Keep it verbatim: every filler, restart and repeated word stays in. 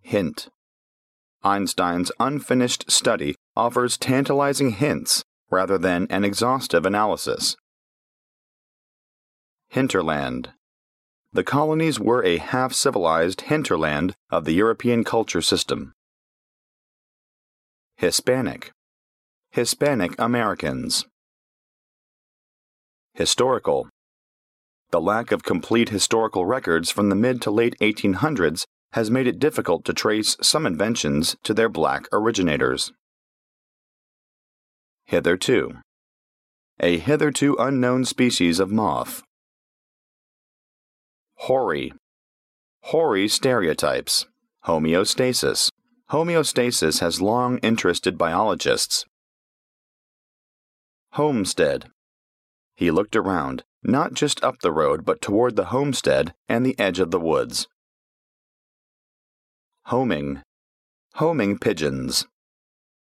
Hint. Einstein's unfinished study offers tantalizing hints rather than an exhaustive analysis. Hinterland. The colonies were a half-civilized hinterland of the European culture system. Hispanic. Hispanic Americans. Historical. The lack of complete historical records from the mid to late eighteen hundreds has made it difficult to trace some inventions to their black originators. Hitherto. A hitherto unknown species of moth. Hoary. Hoary stereotypes. Homeostasis. Homeostasis has long interested biologists. Homestead. He looked around, not just up the road but toward the homestead and the edge of the woods. Homing. Homing pigeons.